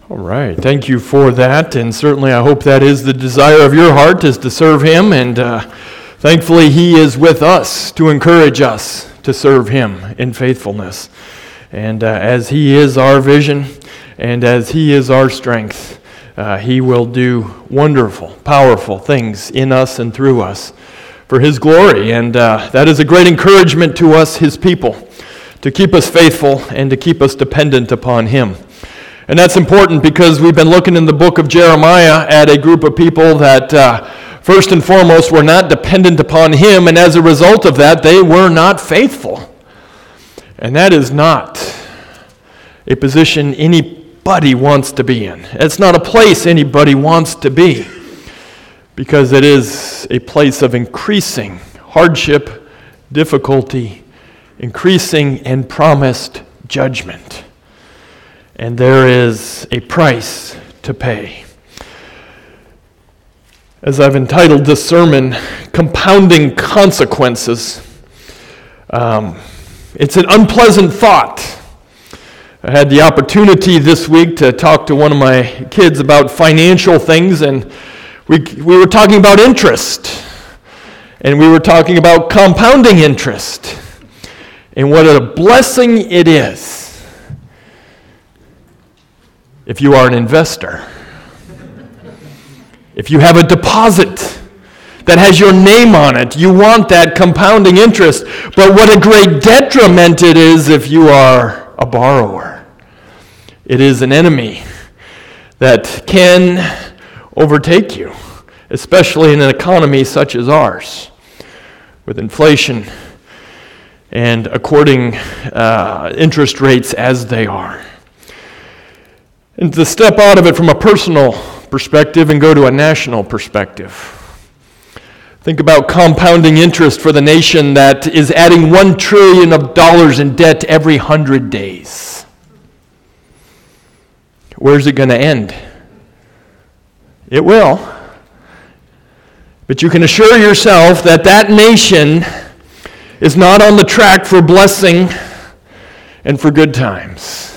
All right, thank you for that, and certainly I hope that is the desire of your heart, is to serve Him, and thankfully He is with us to encourage us to serve Him in faithfulness. And as He is our vision, and as He is our strength, He will do wonderful, powerful things in us and through us for His glory, and that is a great encouragement to us, His people, to keep us faithful and to keep us dependent upon Him. And that's important because we've been looking in the book of Jeremiah at a group of people that first and foremost were not dependent upon Him, and as a result of that, they were not faithful. And that is not a position anybody wants to be in. It's not a place anybody wants to be, because it is a place of increasing hardship, difficulty, increasing and promised judgment. And there is a price to pay. As I've entitled this sermon, Compounding Consequences, it's an unpleasant thought. I had the opportunity this week to talk to one of my kids about financial things, and we were talking about interest, and we were talking about compounding interest, and what a blessing it is if you are an investor. If you have a deposit that has your name on it, you want that compounding interest. But what a great detriment it is if you are a borrower. It is an enemy that can overtake you, especially in an economy such as ours, with inflation and according interest rates as they are. And to step out of it from a personal perspective and go to a national perspective. Think about compounding interest for the nation that is adding $1 trillion in debt every 100 days. Where's it going to end? It will. But you can assure yourself that that nation is not on the track for blessing and for good times.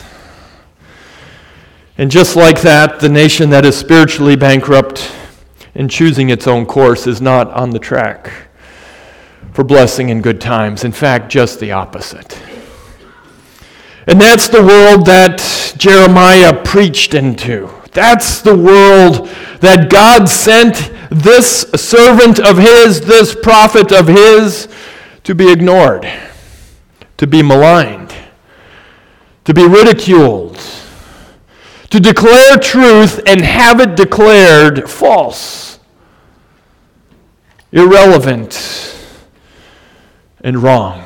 And just like that, the nation that is spiritually bankrupt and choosing its own course is not on the track for blessing and good times. In fact, just the opposite. And that's the world that Jeremiah preached into. That's the world that God sent this servant of His, this prophet of His, to be ignored, to be maligned, to be ridiculed, to declare truth and have it declared false, irrelevant, and wrong.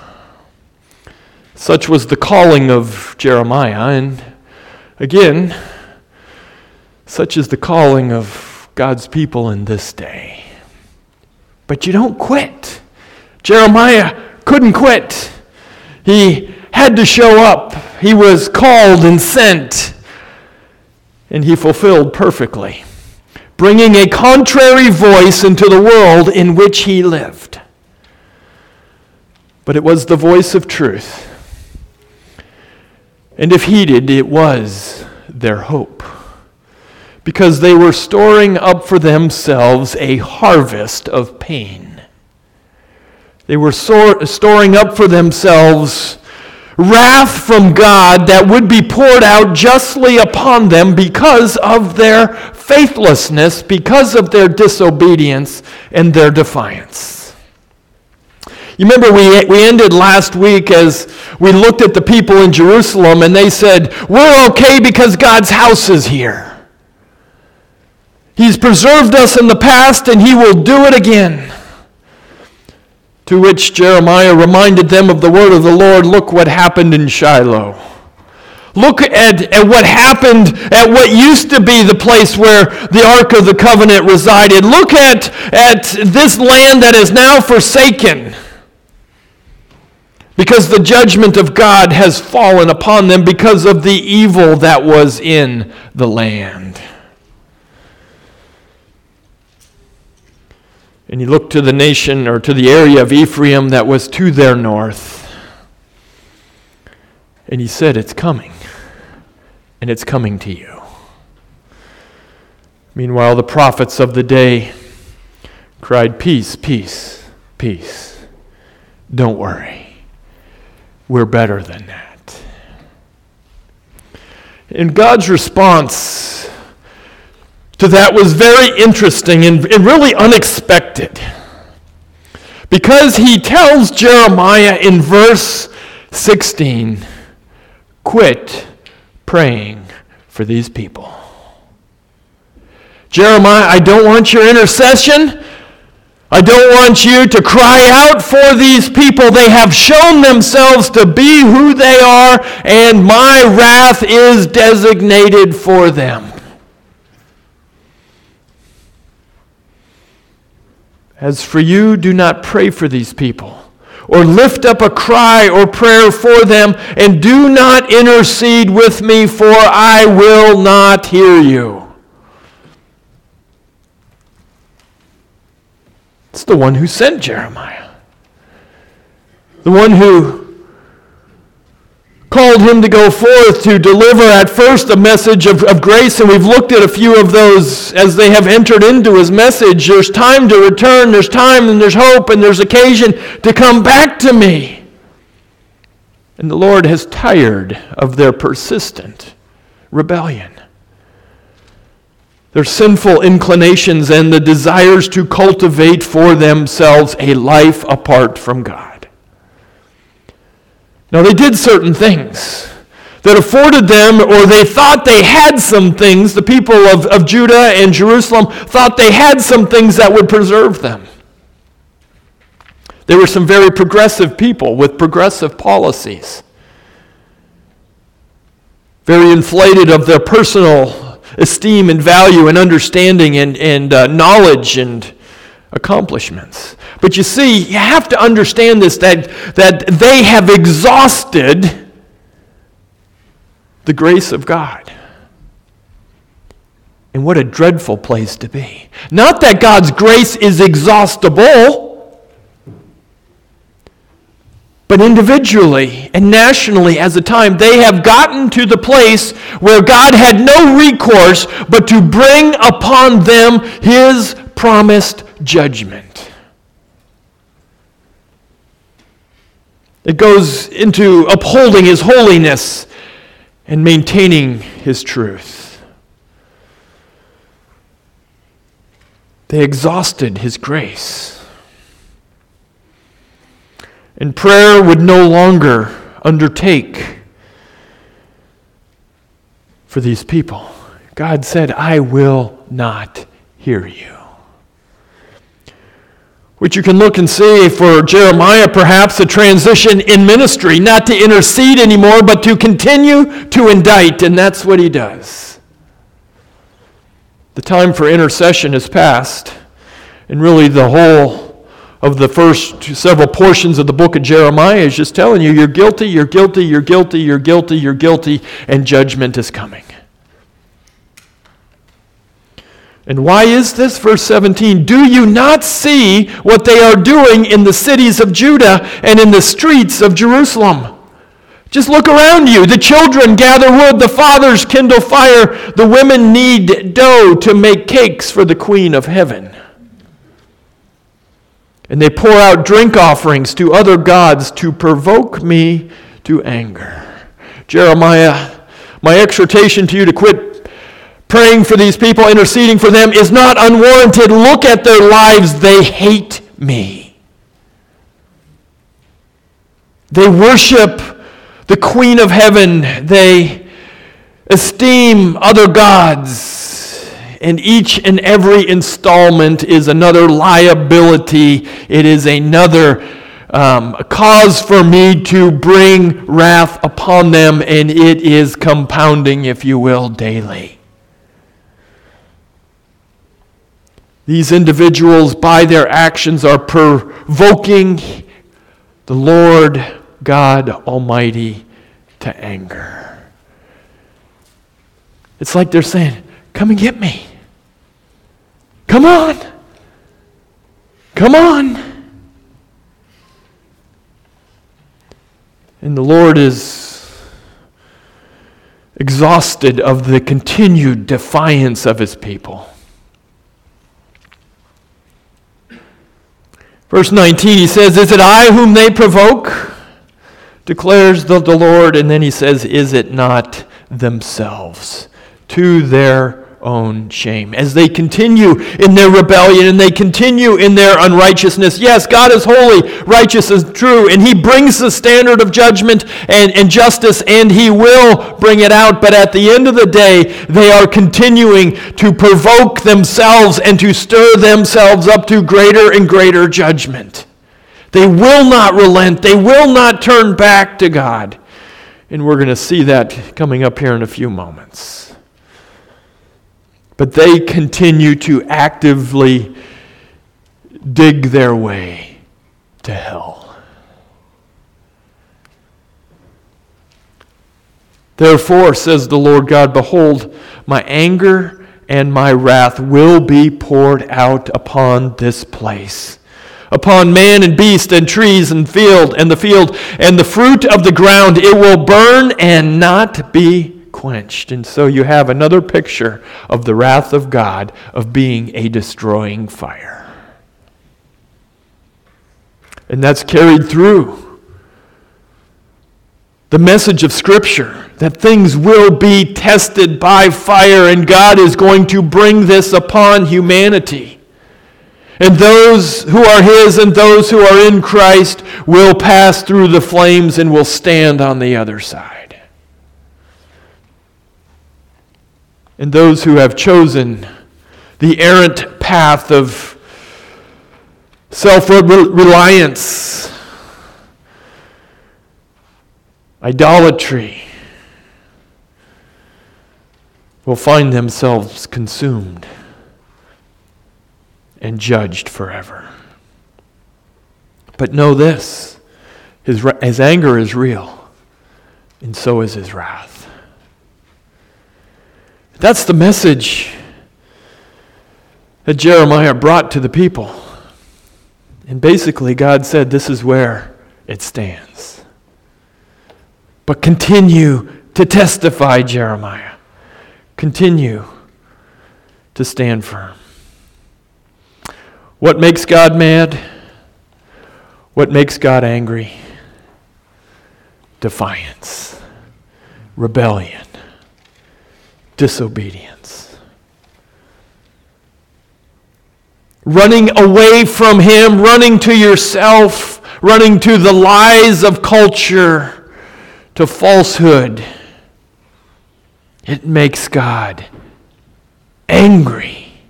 Such was the calling of Jeremiah, and again, such is the calling of God's people in this day. But you don't quit. Jeremiah couldn't quit. He had to show up. He was called and sent. And he fulfilled perfectly, bringing a contrary voice into the world in which he lived. But it was the voice of truth. And if heeded, it was their hope, because they were storing up for themselves a harvest of pain. They were storing up for themselves wrath from God that would be poured out justly upon them because of their faithlessness, because of their disobedience and their defiance. You remember we ended last week as we looked at the people in Jerusalem, and they said, we're okay because God's house is here. He's preserved us in the past, and He will do it again. To which Jeremiah reminded them of the word of the Lord. Look what happened in Shiloh. Look at what happened at what used to be the place where the Ark of the Covenant resided. Look at this land that is now forsaken, because the judgment of God has fallen upon them because of the evil that was in the land. And he looked to the nation, or to the area of Ephraim that was to their north. And he said, it's coming. And it's coming to you. Meanwhile, the prophets of the day cried, "Peace, peace, peace. Don't worry. We're better than that." And God's response to that was very interesting and really unexpected. Because he tells Jeremiah in verse 16, "Quit praying for these people." Jeremiah, I don't want your intercession. I don't want you to cry out for these people. They have shown themselves to be who they are, and my wrath is designated for them. As for you, do not pray for these people, or lift up a cry or prayer for them, and do not intercede with me, for I will not hear you. It's the one who sent Jeremiah. The one who called him to go forth to deliver at first a message of grace, and we've looked at a few of those as they have entered into his message. There's time to return, there's time and there's hope, and there's occasion to come back to me. And the Lord has tired of their persistent rebellion, their sinful inclinations, and the desires to cultivate for themselves a life apart from God. Now, they did certain things that afforded them, or they thought they had some things, the people of Judah and Jerusalem thought they had some things that would preserve them. They were some very progressive people with progressive policies, very inflated of their personal esteem and value and understanding and knowledge and accomplishments. But you see, you have to understand this, that they have exhausted the grace of God. And what a dreadful place to be. Not that God's grace is exhaustible, but individually and nationally as a time, they have gotten to the place where God had no recourse but to bring upon them his promised judgment. It goes into upholding his holiness and maintaining his truth. They exhausted his grace. And prayer would no longer undertake for these people. God said, "I will not hear you." Which you can look and see for Jeremiah, perhaps a transition in ministry, not to intercede anymore, but to continue to indict, and that's what he does. The time for intercession is past, and really the whole of the first several portions of the book of Jeremiah is just telling you, you're guilty, you're guilty, you're guilty, you're guilty, you're guilty, and judgment is coming. And why is this? Verse 17, "Do you not see what they are doing in the cities of Judah and in the streets of Jerusalem? Just look around you. The children gather wood, the fathers kindle fire, the women knead dough to make cakes for the Queen of Heaven. And they pour out drink offerings to other gods to provoke me to anger." Jeremiah, my exhortation to you to quit praying for these people, interceding for them, is not unwarranted. Look at their lives. They hate me. They worship the Queen of Heaven. They esteem other gods. And each and every installment is another liability. It is another cause for me to bring wrath upon them, and it is compounding, if you will, daily. These individuals, by their actions, are provoking the Lord God Almighty to anger. It's like they're saying, "Come and get me. Come on. Come on." And the Lord is exhausted of the continued defiance of his people. Verse 19, he says, "Is it I whom they provoke? Declares the Lord." And then he says, "Is it not themselves, to their own shame?" As they continue in their rebellion and they continue in their unrighteousness. Yes, God is holy, righteous, and true, and He brings the standard of judgment and justice, and He will bring it out. But at the end of the day, they are continuing to provoke themselves and to stir themselves up to greater and greater judgment. They will not relent. They will not turn back to God. And we're going to see that coming up here in a few moments. But they continue to actively dig their way to hell. "Therefore, says the Lord God, behold, my anger and my wrath will be poured out upon this place, upon man and beast and trees and field and the fruit of the ground. It will burn and not be quenched." And so you have another picture of the wrath of God of being a destroying fire. And that's carried through the message of Scripture, that things will be tested by fire, and God is going to bring this upon humanity. And those who are His and those who are in Christ will pass through the flames and will stand on the other side. And those who have chosen the errant path of self-reliance, idolatry, will find themselves consumed and judged forever. But know this, his anger is real, and so is His wrath. That's the message that Jeremiah brought to the people. And basically God said, this is where it stands. But continue to testify, Jeremiah. Continue to stand firm. What makes God mad? What makes God angry? Defiance, rebellion, disobedience. Running away from Him, running to yourself, running to the lies of culture, to falsehood. It makes God angry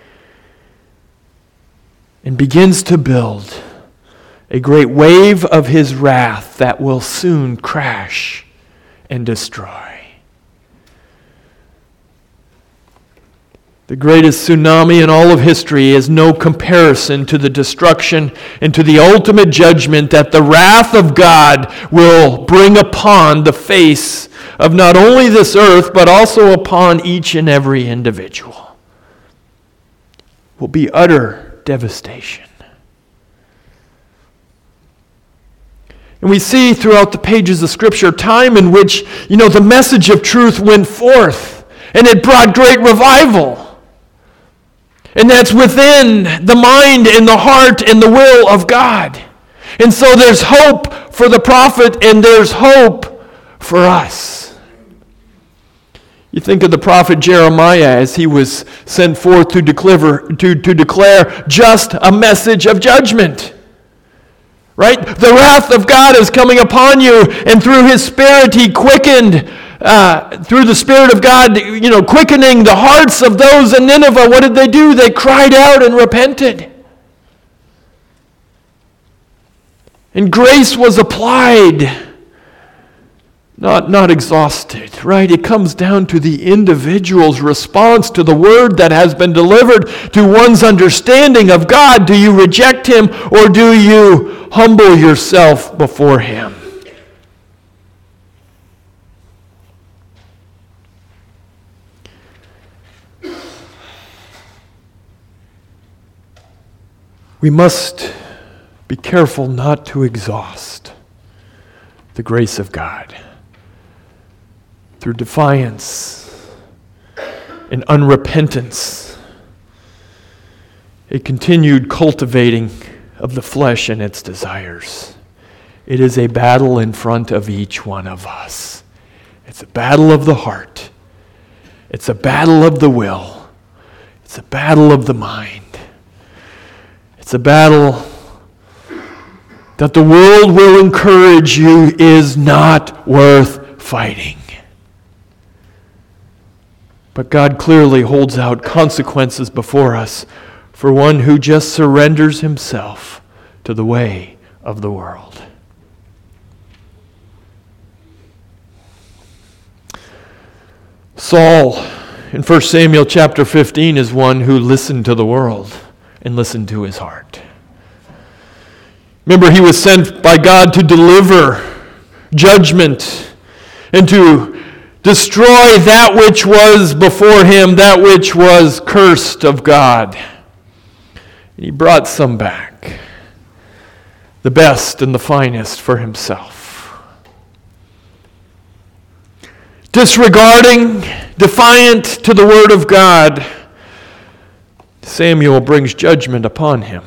and begins to build a great wave of His wrath that will soon crash and destroy. The greatest tsunami in all of history is no comparison to the destruction and to the ultimate judgment that the wrath of God will bring upon the face of not only this earth, but also upon each and every individual. Will be utter devastation. And we see throughout the pages of Scripture time in which, the message of truth went forth, and it brought great revival. And that's within the mind and the heart and the will of God. And so there's hope for the prophet and there's hope for us. You think of the prophet Jeremiah as he was sent forth to declare just a message of judgment. Right? The wrath of God is coming upon you, and through His Spirit He quickened through the Spirit of God, quickening the hearts of those in Nineveh. What did they do? They cried out and repented. And grace was applied, not exhausted, right? It comes down to the individual's response to the word that has been delivered, to one's understanding of God. Do you reject Him, or do you humble yourself before Him? We must be careful not to exhaust the grace of God through defiance and unrepentance, a continued cultivating of the flesh and its desires. It is a battle in front of each one of us. It's a battle of the heart. It's a battle of the will. It's a battle of the mind. It's a battle that the world will encourage you is not worth fighting. But God clearly holds out consequences before us for one who just surrenders himself to the way of the world. Saul, in 1 Samuel chapter 15, is one who listened to the world and listened to his heart. Remember, he was sent by God to deliver judgment and to destroy that which was before him, that which was cursed of God. And he brought some back, the best and the finest for himself. Disregarding, defiant to the word of God, Samuel brings judgment upon him.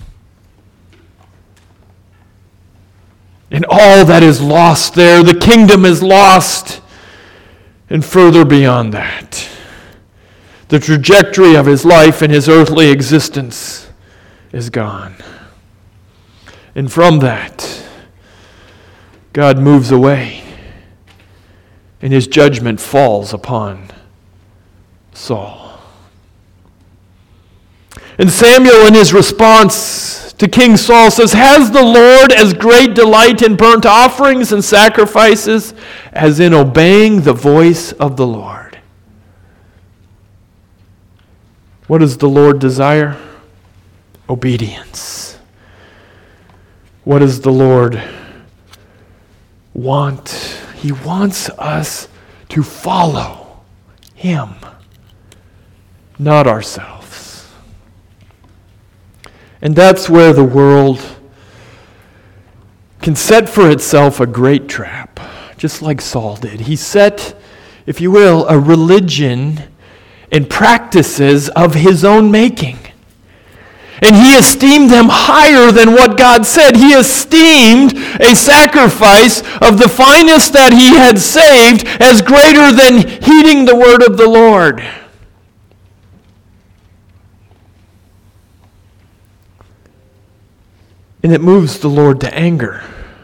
And all that is lost there, the kingdom is lost. And further beyond that, the trajectory of his life and his earthly existence is gone. And from that, God moves away, and his judgment falls upon Saul. And Samuel, in his response to King Saul, says, "Has the Lord as great delight in burnt offerings and sacrifices as in obeying the voice of the Lord?" What does the Lord desire? Obedience. What does the Lord want? He wants us to follow him, not ourselves. And that's where the world can set for itself a great trap, just like Saul did. He set, if you will, a religion and practices of his own making. And he esteemed them higher than what God said. He esteemed a sacrifice of the finest that he had saved as greater than heeding the word of the Lord. And it moves the Lord to anger.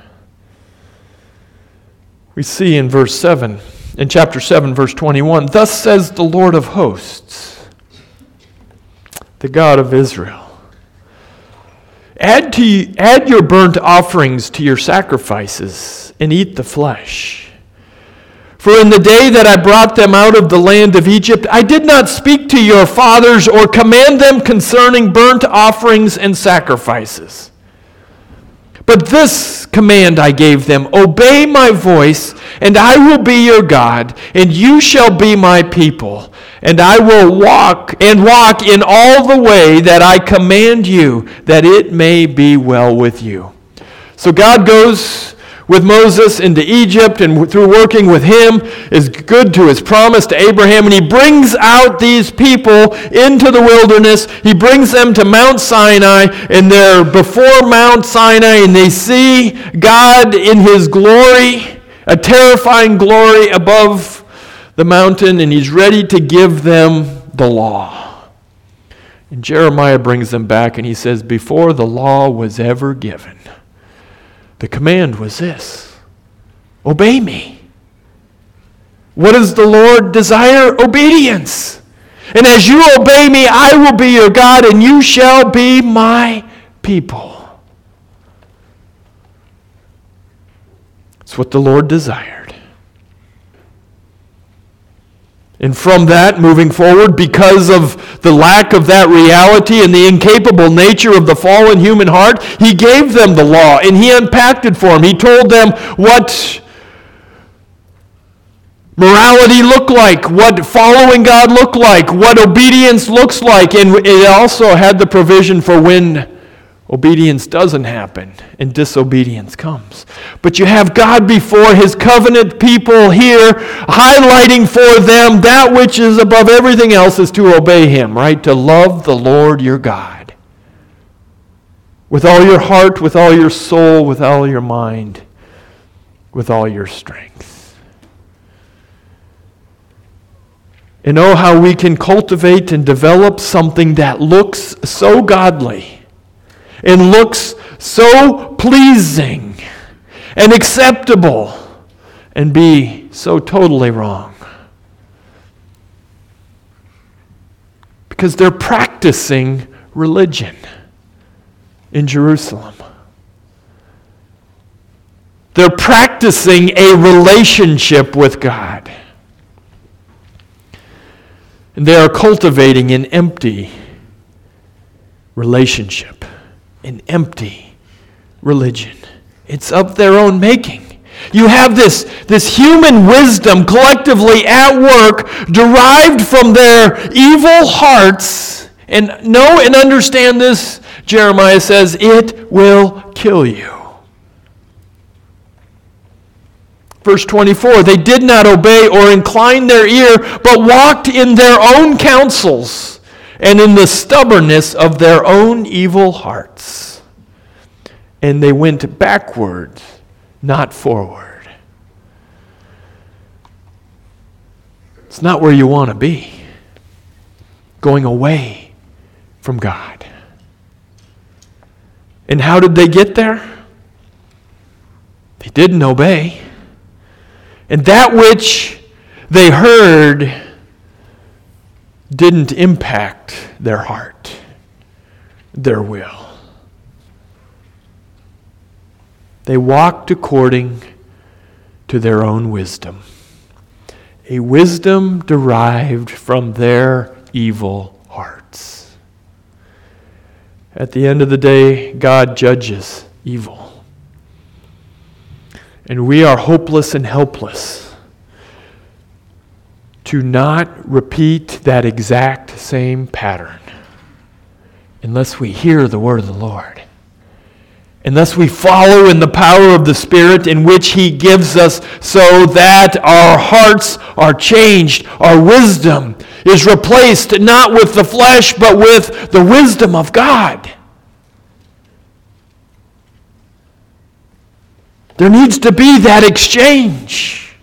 We see in verse 7, in chapter 7, verse 21, "Thus says the Lord of hosts, the God of Israel, Add your burnt offerings to your sacrifices and eat the flesh. For in the day that I brought them out of the land of Egypt, I did not speak to your fathers or command them concerning burnt offerings and sacrifices. But this command I gave them, obey my voice, and I will be your God, and you shall be my people. And I will walk in all the way that I command you, that it may be well with you." So God goes with Moses into Egypt, and through working with him is good to his promise to Abraham, and he brings out these people into the wilderness. He brings them to Mount Sinai, and they're before Mount Sinai, and they see God in his glory, a terrifying glory above the mountain, and he's ready to give them the law. And Jeremiah brings them back, and he says, before the law was ever given, the command was this: obey me. What does the Lord desire? Obedience. And as you obey me, I will be your God, and you shall be my people. It's what the Lord desired. And from that, moving forward, because of the lack of that reality and the incapable nature of the fallen human heart, he gave them the law, and he unpacked it for them. He told them what morality looked like, what following God looked like, what obedience looks like, and it also had the provision for when obedience doesn't happen and disobedience comes. But you have God before his covenant people here, highlighting for them that which is above everything else is to obey him, right? To love the Lord your God. with all your heart, with all your soul, with all your mind, with all your strength. And oh, how we can cultivate and develop something that looks so godly and looks so pleasing and acceptable and be so totally wrong. Because they're practicing religion in Jerusalem. They're practicing a relationship with God. And they are cultivating an empty relationship, an empty religion. It's of their own making. You have this human wisdom collectively at work, derived from their evil hearts. And know and understand this, Jeremiah says, it will kill you. Verse 24, they did not obey or incline their ear, but walked in their own counsels and in the stubbornness of their own evil hearts. And they went backward, not forward. It's not where you want to be. Going away from God. And how did they get there? They didn't obey. And that which they heard didn't impact their heart, their will. They walked according to their own wisdom, a wisdom derived from their evil hearts. At the end of the day, God judges evil. And we are hopeless and helpless to not repeat that exact same pattern unless we hear the word of the Lord. Unless we follow in the power of the Spirit in which He gives us, so that our hearts are changed, our wisdom is replaced not with the flesh but with the wisdom of God. There needs to be that exchange.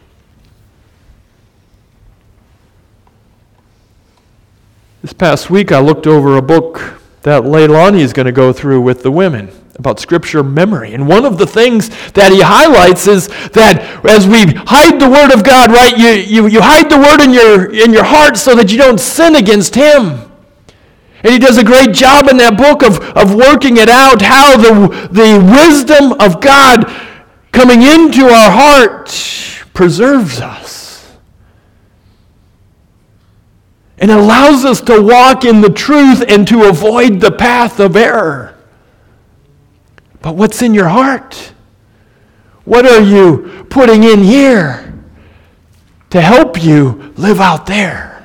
This past week I looked over a book that Leilani is going to go through with the women about scripture memory. And one of the things that he highlights is that as we hide the word of God, right, you hide the word in your heart so that you don't sin against Him. And he does a great job in that book of working it out, how the wisdom of God coming into our heart preserves us and allows us to walk in the truth and to avoid the path of error. But what's in your heart? What are you putting in here to help you live out there?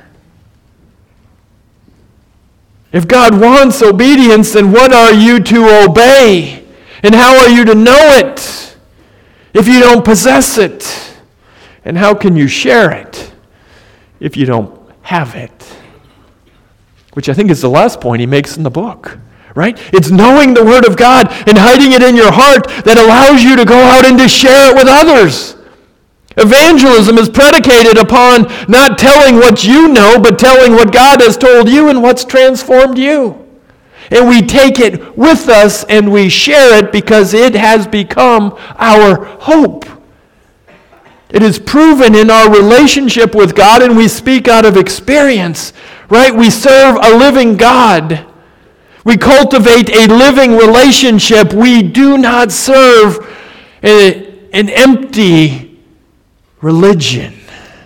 If God wants obedience, then what are you to obey? And how are you to know it if you don't possess it? And how can you share it if you don't have it? Which I think is the last point he makes in the book, right? It's knowing the Word of God and hiding it in your heart that allows you to go out and to share it with others. Evangelism is predicated upon not telling what you know, but telling what God has told you and what's transformed you. And we take it with us and we share it because it has become our hope. It is proven in our relationship with God, and we speak out of experience, right? We serve a living God. We cultivate a living relationship. We do not serve an empty religion.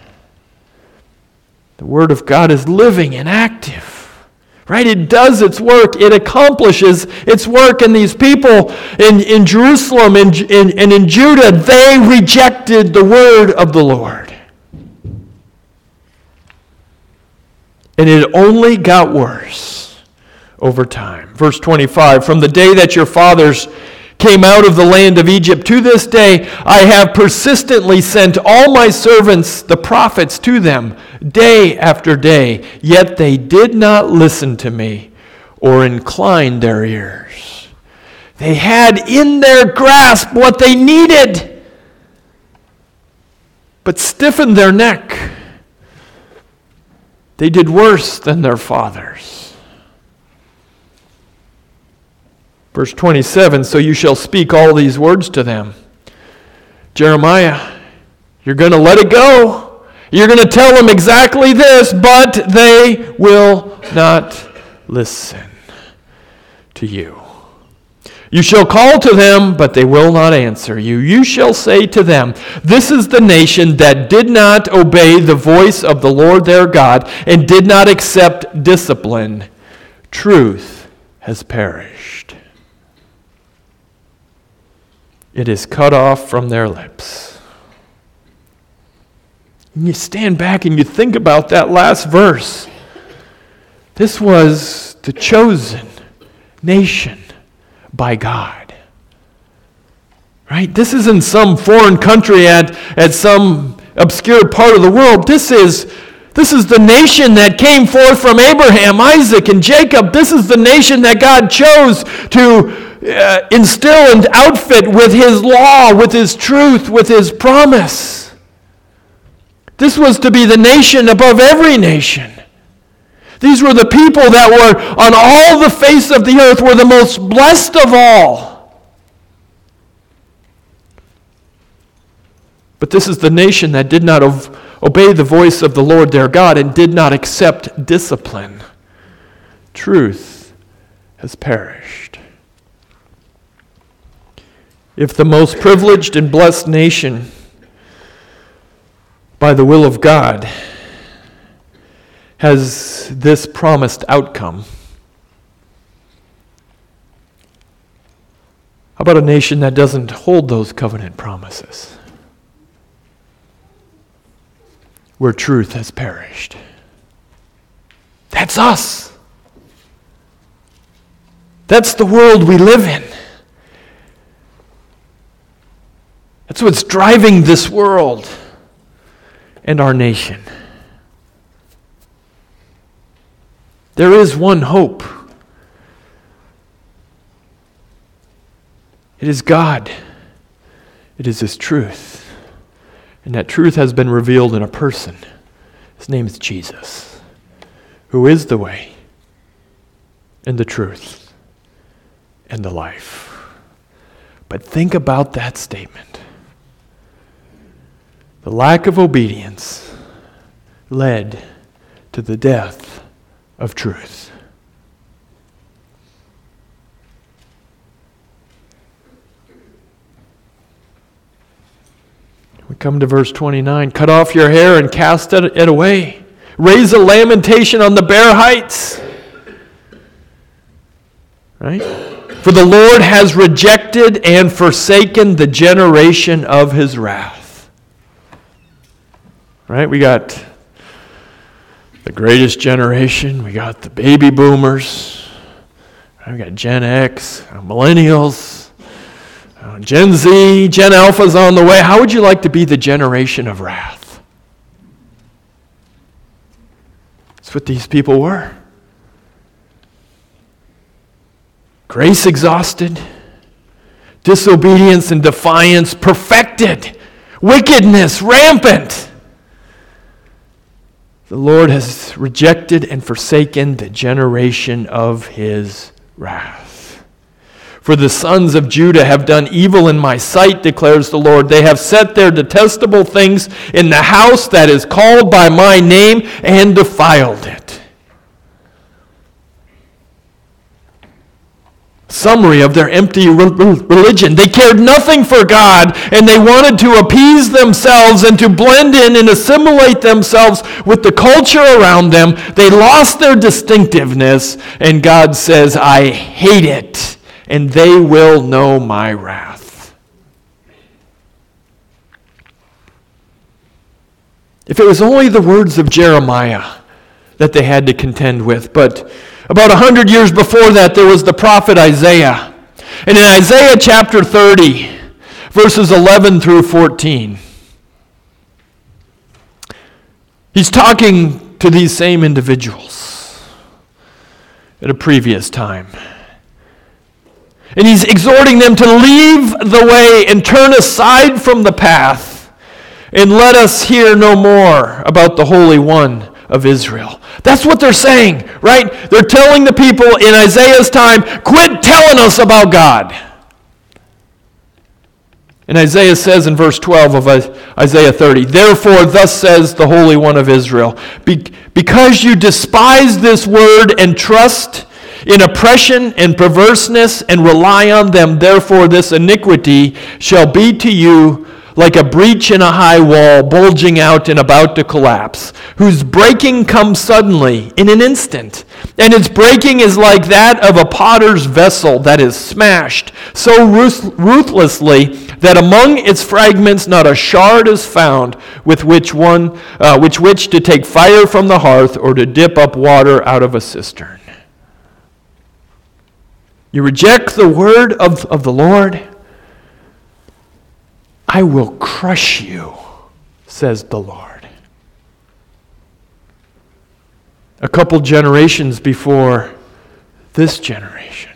The Word of God is living and active. Right? It does its work. It accomplishes its work. And these people in Jerusalem and in Judah, they rejected the word of the Lord. And it only got worse over time. Verse 25, from the day that your fathers came out of the land of Egypt to this day, I have persistently sent all my servants, the prophets, to them day after day, yet they did not listen to me or incline their ears. They had in their grasp what they needed, but stiffened their neck. They did worse than their fathers. Verse 27, so you shall speak all these words to them. Jeremiah, you're going to let it go. You're going to tell them exactly this, but they will not listen to you. You shall call to them, but they will not answer you. You shall say to them, this is the nation that did not obey the voice of the Lord their God and did not accept discipline. Truth has perished. It is cut off from their lips. And you stand back and you think about that last verse. This was the chosen nation by God. Right? This isn't some foreign country at some obscure part of the world. This is the nation that came forth from Abraham, Isaac, and Jacob. This is the nation that God chose to instill and outfit with His law, with His truth, with His promise. This was to be the nation above every nation. These were the people that were on all the face of the earth, were the most blessed of all. But this is the nation that did not obey the voice of the Lord their God and did not accept discipline. Truth has perished. If the most privileged and blessed nation, by the will of God, has this promised outcome, how about a nation that doesn't hold those covenant promises? Where truth has perished. That's us. That's the world we live in. That's what's driving this world and our nation. There is one hope. It is God. It is His truth. And that truth has been revealed in a person. His name is Jesus, who is the way and the truth and the life. But think about that statement. The lack of obedience led to the death of truth. We come to verse 29. Cut off your hair and cast it away. Raise a lamentation on the bare heights. Right? For the Lord has rejected and forsaken the generation of His wrath. Right? We got the greatest generation. We got the baby boomers. We got Gen X, millennials, Gen Z, Gen Alpha's on the way. How would you like to be the generation of wrath? That's what these people were. Grace exhausted, disobedience and defiance perfected, wickedness rampant. The Lord has rejected and forsaken the generation of His wrath. For the sons of Judah have done evil in my sight, declares the Lord. They have set their detestable things in the house that is called by my name and defiled it. Summary of their empty religion. They cared nothing for God, and they wanted to appease themselves and to blend in and assimilate themselves with the culture around them. They lost their distinctiveness, and God says, I hate it, and they will know my wrath. If it was only the words of Jeremiah that they had to contend with, but about 100 years before that, there was the prophet Isaiah. And in Isaiah chapter 30, verses 11 through 14, he's talking to these same individuals at a previous time. And he's exhorting them to leave the way and turn aside from the path and let us hear no more about the Holy One of Israel. That's what they're saying, right? They're telling the people in Isaiah's time, quit telling us about God. And Isaiah says in verse 12 of Isaiah 30, therefore thus says the Holy One of Israel, because you despise this word and trust in oppression and perverseness and rely on them, therefore this iniquity shall be to you like a breach in a high wall, bulging out and about to collapse, whose breaking comes suddenly in an instant. And its breaking is like that of a potter's vessel that is smashed so ruthlessly that among its fragments not a shard is found with which to take fire from the hearth or to dip up water out of a cistern. You reject the word of the Lord, I will crush you, says the Lord. A couple generations before this generation.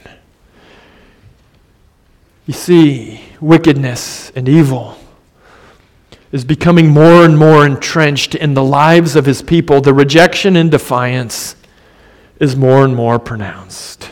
You see, wickedness and evil is becoming more and more entrenched in the lives of his people. The rejection and defiance is more and more pronounced.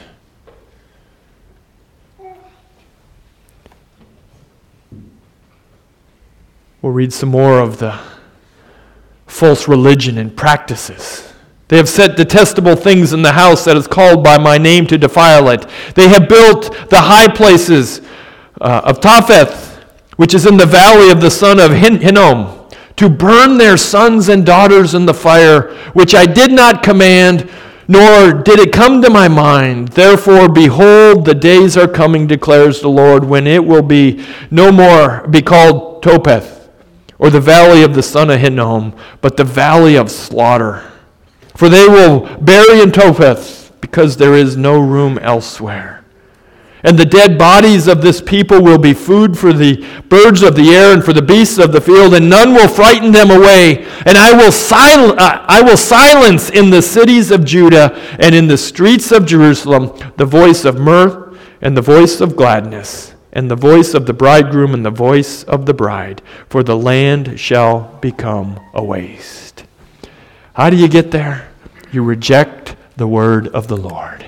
We'll read some more of the false religion and practices. They have set detestable things in the house that is called by my name to defile it. They have built the high places of Topheth, which is in the valley of the son of Hinnom, to burn their sons and daughters in the fire, which I did not command, nor did it come to my mind. Therefore, behold, the days are coming, declares the Lord, when it will be no more be called Topheth, or the valley of the son of Hinnom, but the valley of slaughter. For they will bury in Topheth, because there is no room elsewhere. And the dead bodies of this people will be food for the birds of the air and for the beasts of the field, and none will frighten them away. And I will silence in the cities of Judah and in the streets of Jerusalem the voice of mirth and the voice of gladness, and the voice of the bridegroom and the voice of the bride, for the land shall become a waste. How do you get there? You reject the word of the Lord.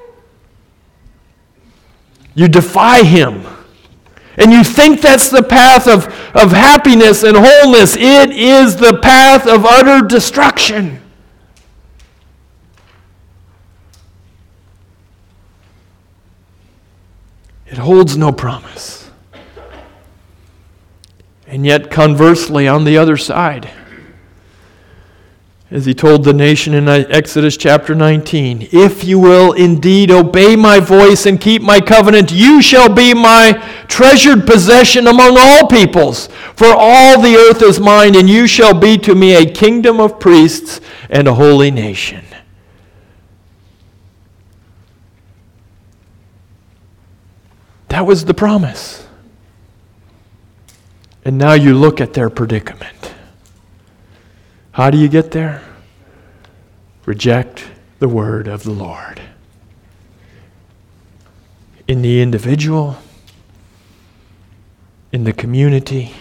You defy him. And you think that's the path of happiness and wholeness. It is the path of utter destruction. It holds no promise. And yet, conversely, on the other side, as he told the nation in Exodus chapter 19, if you will indeed obey my voice and keep my covenant, you shall be my treasured possession among all peoples. For all the earth is mine, and you shall be to me a kingdom of priests and a holy nation. That was the promise. And now you look at their predicament. How do you get there? Reject the word of the Lord. In the individual, in the community.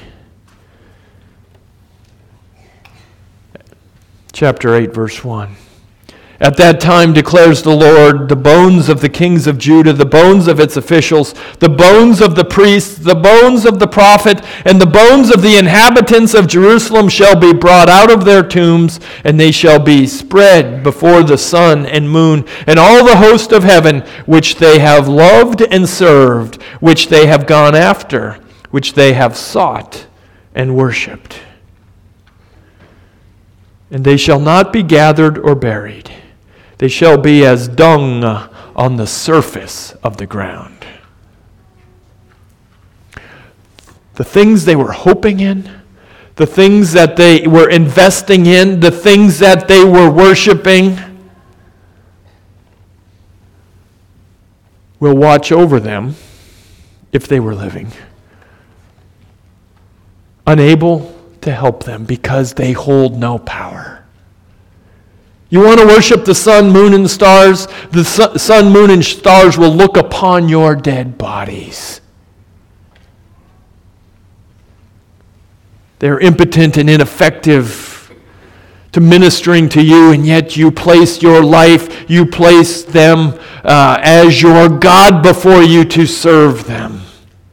Chapter 8, verse 1. At that time, declares the Lord, the bones of the kings of Judah, the bones of its officials, the bones of the priests, the bones of the prophet, and the bones of the inhabitants of Jerusalem shall be brought out of their tombs, and they shall be spread before the sun and moon, and all the host of heaven, which they have loved and served, which they have gone after, which they have sought and worshipped. And they shall not be gathered or buried. They shall be as dung on the surface of the ground. The things they were hoping in, the things that they were investing in, the things that they were worshiping, will watch over them if they were living, unable to help them because they hold no power. You want to worship the sun, moon, and stars? The sun, moon, and stars will look upon your dead bodies. They're impotent and ineffective to ministering to you, and yet you place your life, you place them as your God before you to serve them.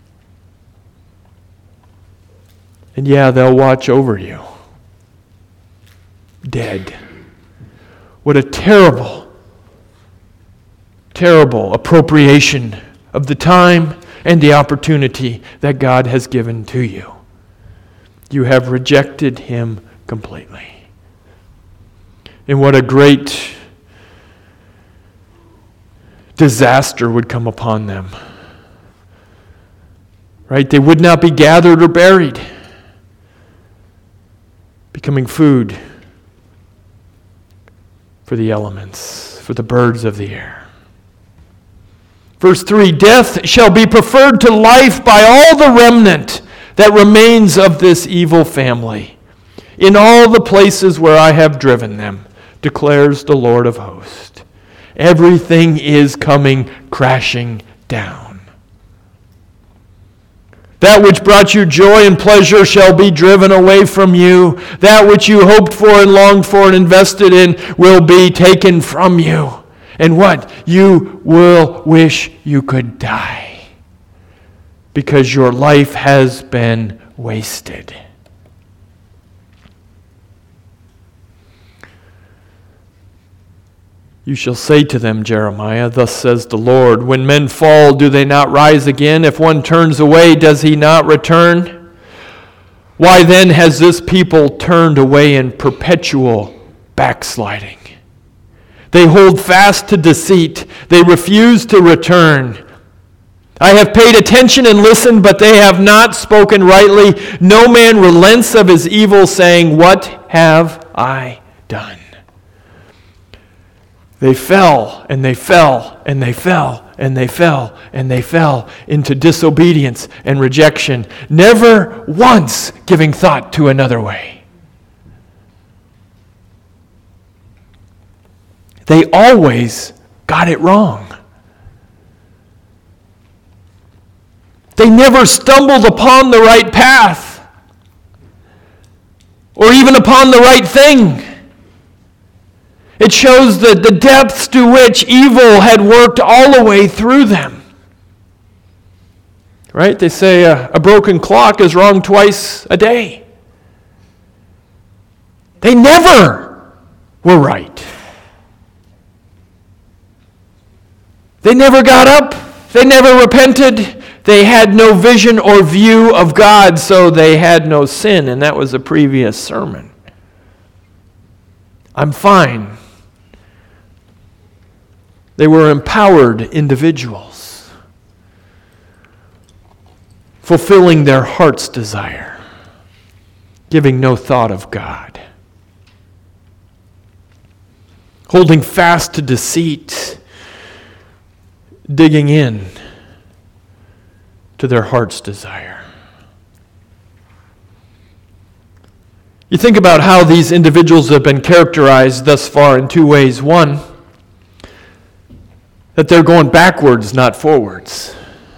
And yeah, they'll watch over you. Dead. What a terrible, terrible appropriation of the time and the opportunity that God has given to you. You have rejected Him completely. And what a great disaster would come upon them. Right? They would not be gathered or buried, becoming food for the elements, for the birds of the air. Verse 3, death shall be preferred to life by all the remnant that remains of this evil family, in all the places where I have driven them, declares the Lord of hosts. Everything is coming crashing down. That which brought you joy and pleasure shall be driven away from you. That which you hoped for and longed for and invested in will be taken from you. And what? You will wish you could die, because your life has been wasted. You shall say to them, Jeremiah, thus says the Lord, when men fall, do they not rise again? If one turns away, does he not return? Why then has this people turned away in perpetual backsliding? They hold fast to deceit. They refuse to return. I have paid attention and listened, but they have not spoken rightly. No man relents of his evil, saying, what have I done? They fell, and they fell, and they fell, and they fell, and they fell into disobedience and rejection, never once giving thought to another way. They always got it wrong. They never stumbled upon the right path, or even upon the right thing. It shows the depths to which evil had worked all the way through them. Right? They say a broken clock is wrong twice a day. They never were right. They never got up. They never repented. They had no vision or view of God, so they had no sin, and that was a previous sermon. I'm fine. They were empowered individuals, fulfilling their heart's desire, giving no thought of God, holding fast to deceit, digging in to their heart's desire. You think about how these individuals have been characterized thus far in two ways. One, that they're going backwards, not forwards.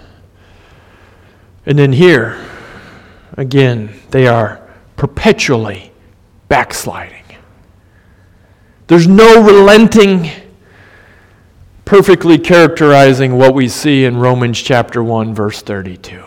And then here, again, they are perpetually backsliding. There's no relenting, perfectly characterizing what we see in Romans chapter 1, verse 32.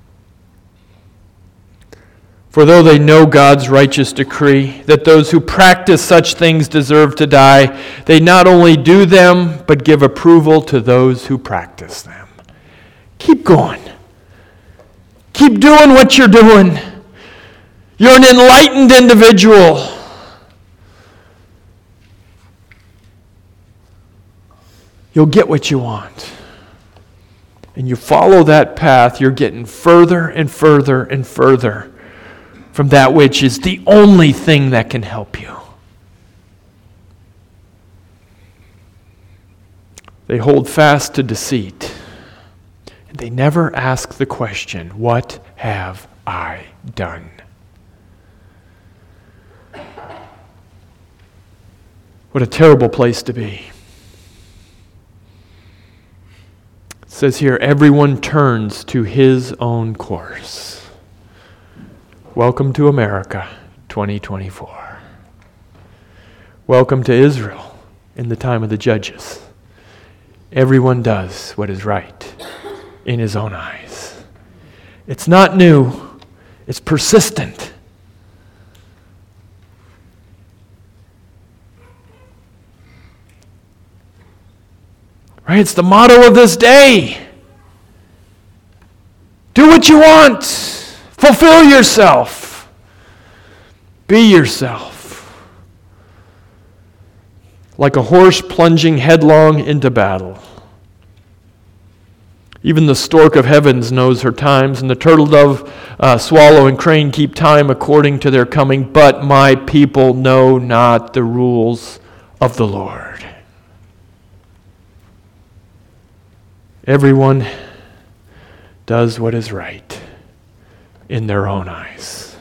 For though they know God's righteous decree, that those who practice such things deserve to die, they not only do them, but give approval to those who practice them. Keep going. Keep doing what you're doing. You're an enlightened individual. You'll get what you want. And you follow that path, you're getting further and further and further from that which is the only thing that can help you. They hold fast to deceit. And they never ask the question, what have I done? What a terrible place to be. It says here, everyone turns to his own course. Welcome to America, 2024. Welcome to Israel in the time of the judges. Everyone does what is right in his own eyes. It's not new, it's persistent. Right? It's the motto of this day. Do what you want. Fulfill yourself. Be yourself. Like a horse plunging headlong into battle. Even the stork of heavens knows her times, and the turtle dove, swallow, and crane keep time according to their coming, but my people know not the rules of the Lord. Everyone does what is right in their own eyes.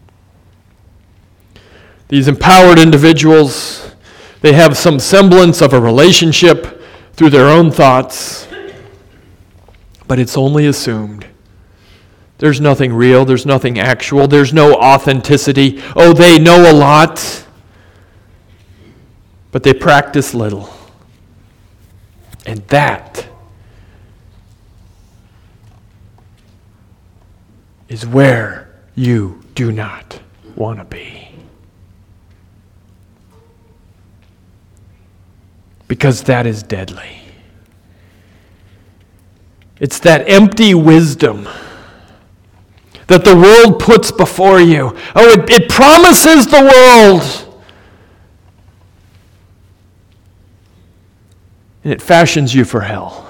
These empowered individuals, they have some semblance of a relationship through their own thoughts, but it's only assumed. There's nothing real, there's nothing actual, there's no authenticity. Oh, they know a lot, but they practice little. And that is where you do not want to be. Because that is deadly. It's that empty wisdom that the world puts before you. Oh, it promises the world. And it fashions you for hell.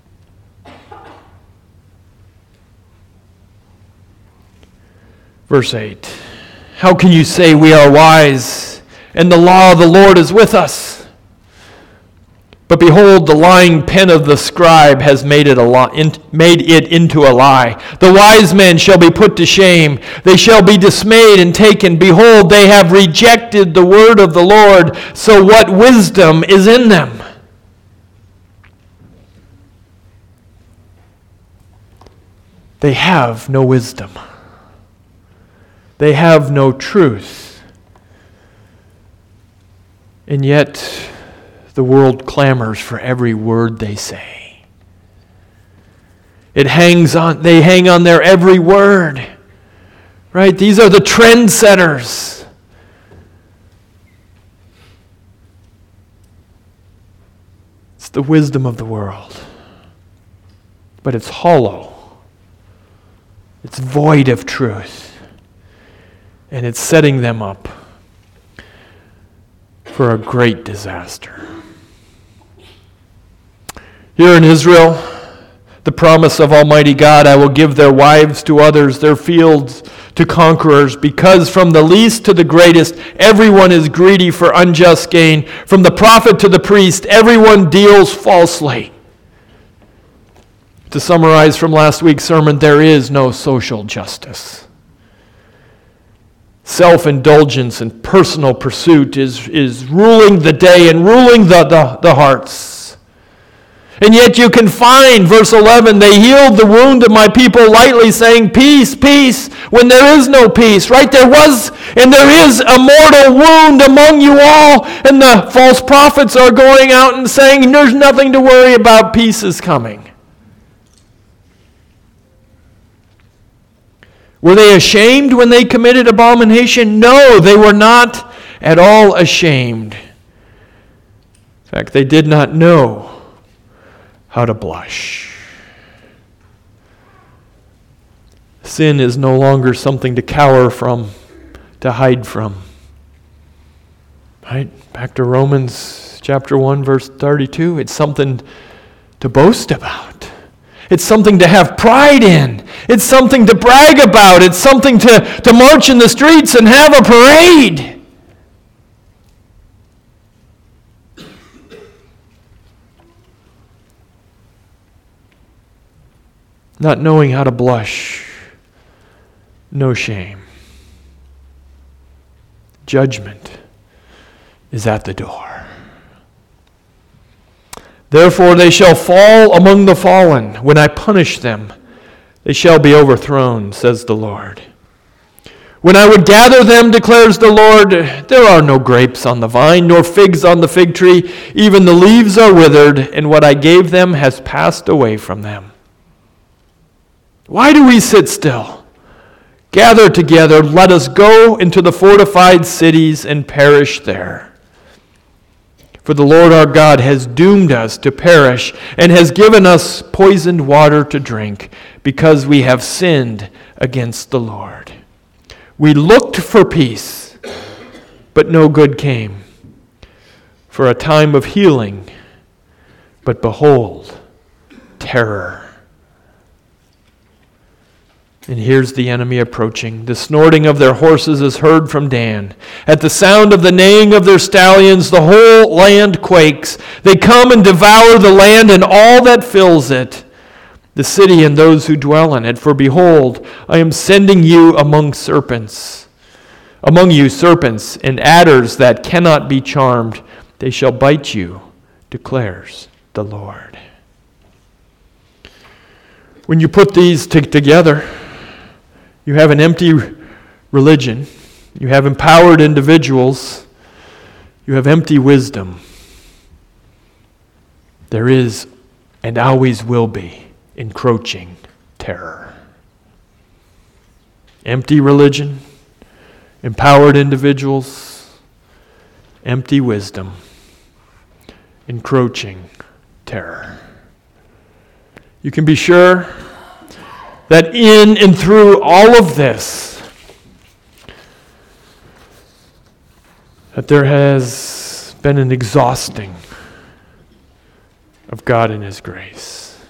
Verse 8, how can you say we are wise, and the law of the Lord is with us? But behold, the lying pen of the scribe has made it into a lie. The wise men shall be put to shame. They shall be dismayed and taken. Behold, they have rejected the word of the Lord, so what wisdom is in them? They have no wisdom. They have no truth. And yet, the world clamors for every word they say. They hang on their every word. Right? These are the trendsetters. It's the wisdom of the world. But it's hollow. It's void of truth. And it's setting them up for a great disaster. Here in Israel, the promise of Almighty God, I will give their wives to others, their fields to conquerors, because from the least to the greatest, everyone is greedy for unjust gain. From the prophet to the priest, everyone deals falsely. To summarize from last week's sermon, there is no social justice. Self-indulgence and personal pursuit is ruling the day and ruling the hearts. And yet you can find, verse 11, they healed the wound of my people lightly, saying, peace, peace, when there is no peace. Right? There was and there is a mortal wound among you all. And the false prophets are going out and saying, there's nothing to worry about, peace is coming. Were they ashamed when they committed abomination? No, they were not at all ashamed. In fact, they did not know how to blush. Sin is no longer something to cower from, to hide from. Right? Back to Romans chapter 1, verse 32. It's something to boast about. It's something to have pride in. It's something to brag about. It's something to march in the streets and have a parade. Not knowing how to blush, no shame. Judgment is at the door. Therefore they shall fall among the fallen. When I punish them, they shall be overthrown, says the Lord. When I would gather them, declares the Lord, there are no grapes on the vine, nor figs on the fig tree. Even the leaves are withered, and what I gave them has passed away from them. Why do we sit still? Gather together, let us go into the fortified cities and perish there. For the Lord our God has doomed us to perish and has given us poisoned water to drink because we have sinned against the Lord. We looked for peace, but no good came, for a time of healing, but behold, terror. And here's the enemy approaching. The snorting of their horses is heard from Dan. At the sound of the neighing of their stallions, the whole land quakes. They come and devour the land and all that fills it, the city and those who dwell in it. For behold, I am sending you among you serpents and adders that cannot be charmed. They shall bite you, declares the Lord. When you put these together, you have an empty religion. You have empowered individuals. You have empty wisdom. There is and always will be encroaching terror. Empty religion, empowered individuals, empty wisdom, encroaching terror. You can be sure that in and through all of this, that there has been an exhausting of God and His grace.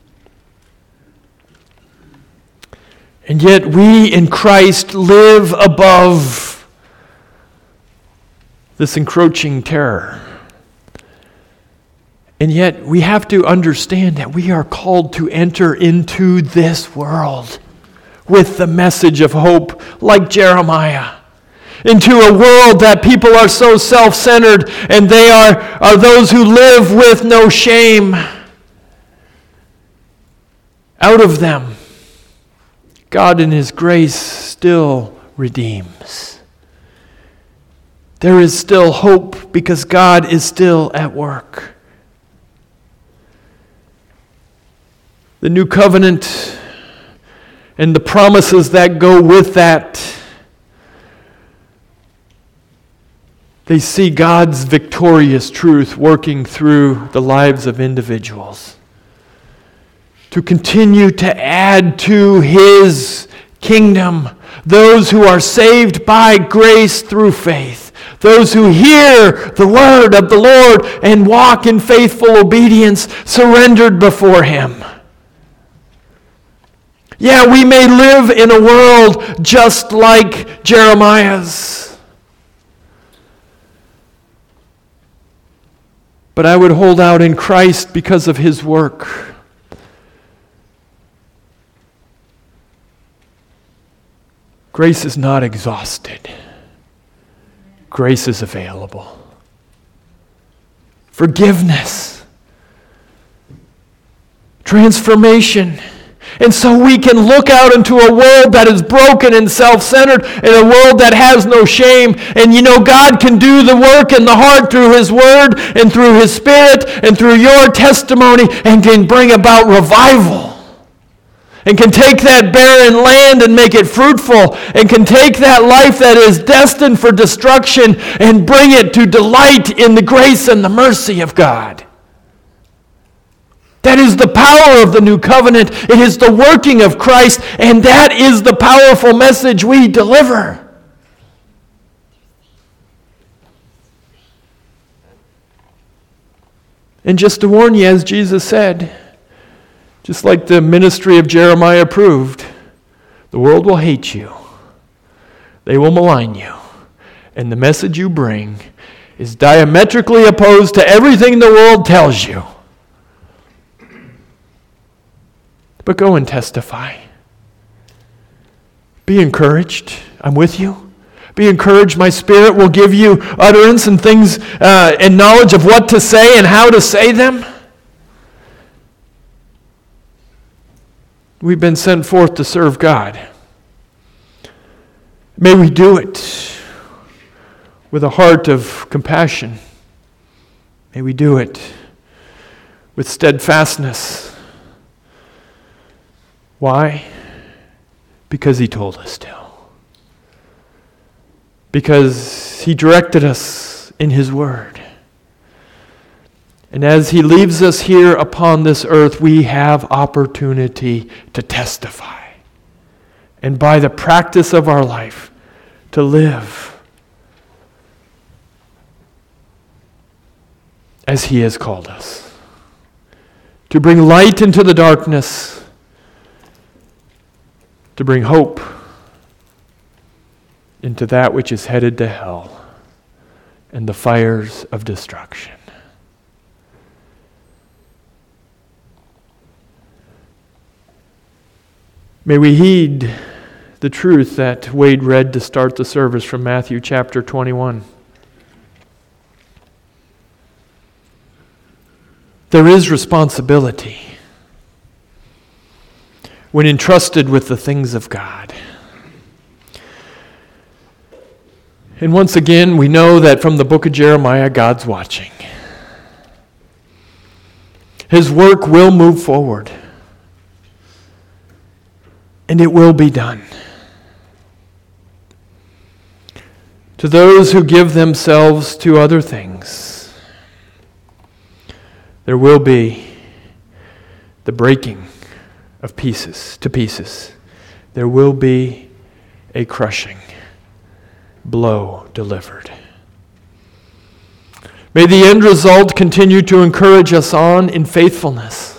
And yet we in Christ live above this encroaching terror. And yet we have to understand that we are called to enter into this world with the message of hope, like Jeremiah. Into a world that people are so self-centered and they are those who live with no shame. Out of them, God in His grace still redeems. There is still hope because God is still at work. The new covenant and the promises that go with that, they see God's victorious truth working through the lives of individuals to continue to add to His kingdom those who are saved by grace through faith, those who hear the word of the Lord and walk in faithful obedience, surrendered before Him. Yeah, we may live in a world just like Jeremiah's. But I would hold out in Christ because of His work. Grace is not exhausted. Grace is available. Forgiveness. Transformation. And so we can look out into a world that is broken and self-centered, and a world that has no shame. And you know, God can do the work in the heart through His Word and through His Spirit and through your testimony, and can bring about revival. And can take that barren land and make it fruitful, and can take that life that is destined for destruction and bring it to delight in the grace and the mercy of God. That is the power of the new covenant. It is the working of Christ, and that is the powerful message we deliver. And just to warn you, as Jesus said, just like the ministry of Jeremiah proved, the world will hate you. They will malign you. And the message you bring is diametrically opposed to everything the world tells you. But go and testify. Be encouraged. I'm with you. Be encouraged. My Spirit will give you utterance and things and knowledge of what to say and how to say them. We've been sent forth to serve God. May we do it with a heart of compassion. May we do it with steadfastness. Why? Because He told us to. Because He directed us in His Word. And as He leaves us here upon this earth, we have opportunity to testify. And by the practice of our life, to live as He has called us. To bring light into the darkness. To bring hope into that which is headed to hell and the fires of destruction. May we heed the truth that Wade read to start the service from Matthew chapter 21. There is responsibility when entrusted with the things of God. And once again, we know that from the book of Jeremiah, God's watching. His work will move forward. And it will be done. To those who give themselves to other things, there will be the breaking of pieces to pieces. There will be a crushing blow delivered. May the end result continue to encourage us on in faithfulness,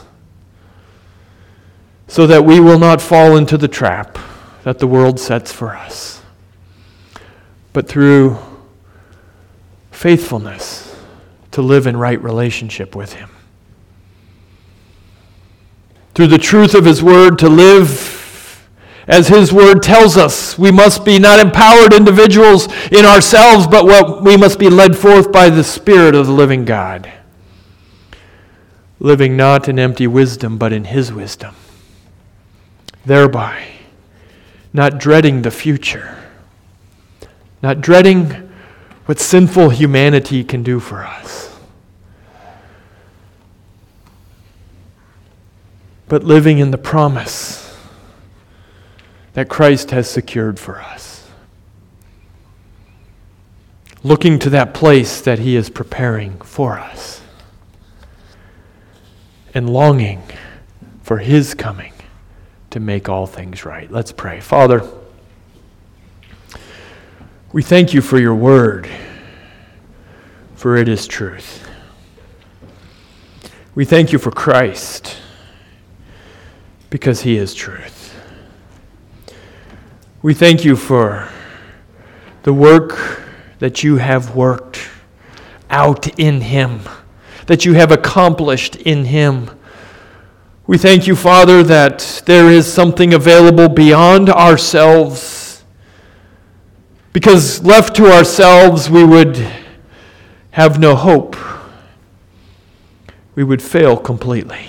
so that we will not fall into the trap that the world sets for us, but through faithfulness to live in right relationship with Him. Through the truth of His Word to live as His Word tells us. We must be not empowered individuals in ourselves, but we must be led forth by the Spirit of the living God, living not in empty wisdom, but in His wisdom. Thereby, not dreading the future, not dreading what sinful humanity can do for us, but living in the promise that Christ has secured for us. Looking to that place that He is preparing for us, and longing for His coming to make all things right. Let's pray. Father, we thank You for Your Word, for it is truth. We thank You for Christ, because He is truth. We thank You for the work that You have worked out in Him, that You have accomplished in Him. We thank You, Father, that there is something available beyond ourselves, because left to ourselves we would have no hope. We would fail completely.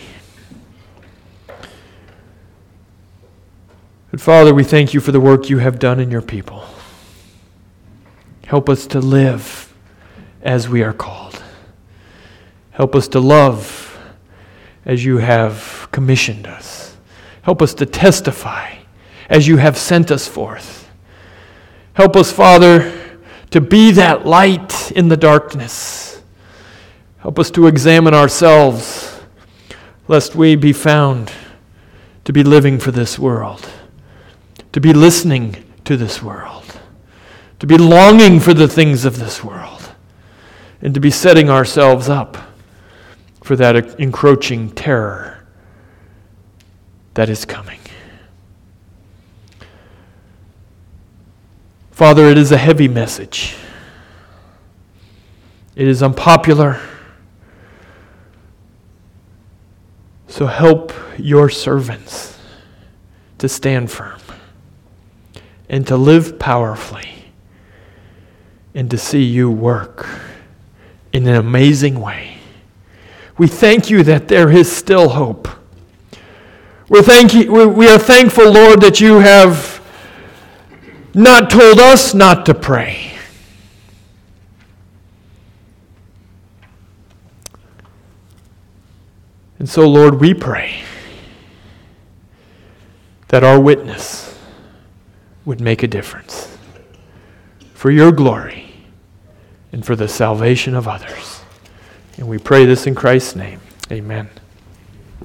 But Father, we thank You for the work You have done in Your people. Help us to live as we are called. Help us to love as You have commissioned us. Help us to testify as You have sent us forth. Help us, Father, to be that light in the darkness. Help us to examine ourselves, lest we be found to be living for this world, to be listening to this world, to be longing for the things of this world, and to be setting ourselves up for that encroaching terror that is coming. Father, it is a heavy message. It is unpopular. So help Your servants to stand firm and to live powerfully and to see You work in an amazing way. We thank You that there is still hope. We are thankful, Lord, that you have not told us not to pray. And so, Lord, we pray that our witness would make a difference for your glory and for the salvation of others. And we pray this in Christ's name. Amen.